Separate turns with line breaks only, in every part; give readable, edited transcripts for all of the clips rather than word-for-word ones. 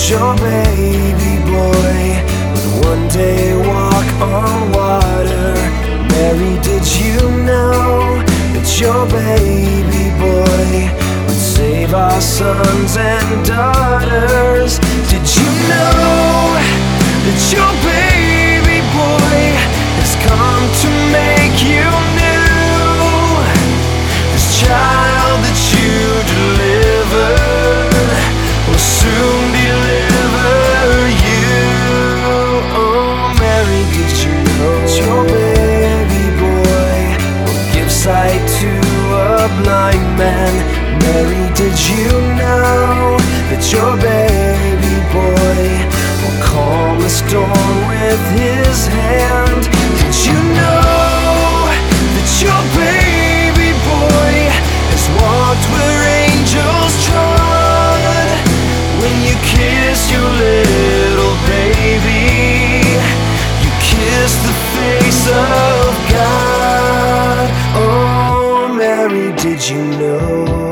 your baby boy would one day walk on water. Mary, did you know that your baby boy would save our sons and daughters? Did you know that your baby boy has come to make you new? This child that you delivered will soon deliver you. Oh, Mary, did you know that your baby boy will give sight to a blind man? Mary, did you know that your baby boy will calm the storm with his hand? Did you know that your baby boy has walked where angels trod? When you kiss your little baby, you kiss the face of God. Oh, Mary, did you know?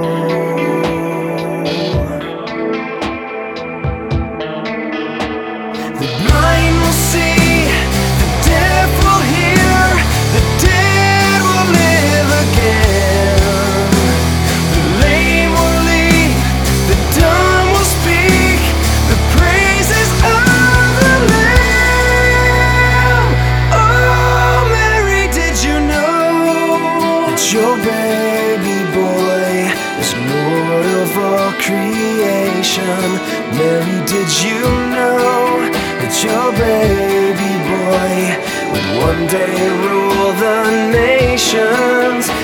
The blind will see, the deaf will hear, the dead will live again. The lame will leap, the dumb will speak, the praises of the Lamb. Oh, Mary, did you know that your baby boy is Lord of all creation? Mary, did you know that your baby boy would one day rule the nations?